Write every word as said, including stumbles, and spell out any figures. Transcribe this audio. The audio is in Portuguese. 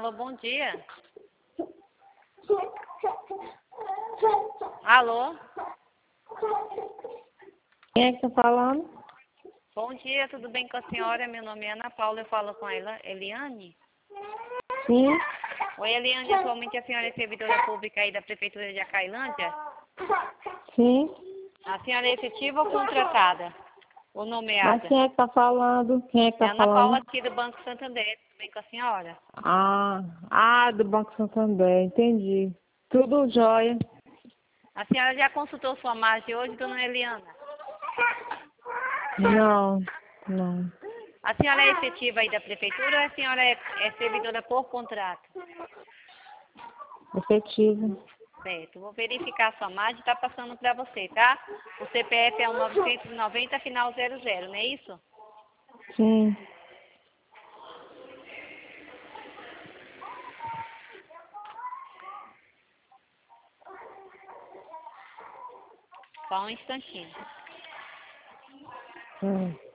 Alô, bom dia. Alô? Quem é que tá falando? Bom dia, tudo bem com a senhora? Meu nome é Ana Paula, eu falo com ela, Eliane. Sim. Oi, Eliane, atualmente a senhora é servidora pública aí da Prefeitura de Acailândia? Sim. A senhora é efetiva ou contratada? Ou Mas nomeada? quem é que tá falando? Quem é que É tá Ana Paula falando? aqui do Banco Santander, tudo bem com a senhora? Ah, ah, do Banco Santander, entendi. Tudo jóia. A senhora já consultou sua margem hoje, dona Eliana? Não, não. A senhora é efetiva aí da Prefeitura ou a senhora é, é servidora por contrato? Efetivo. Certo, vou verificar a sua margem, está passando para você, tá? O C P F é o novecentos e noventa, final zero zero, não é isso? Sim. Só um instantinho. Hum.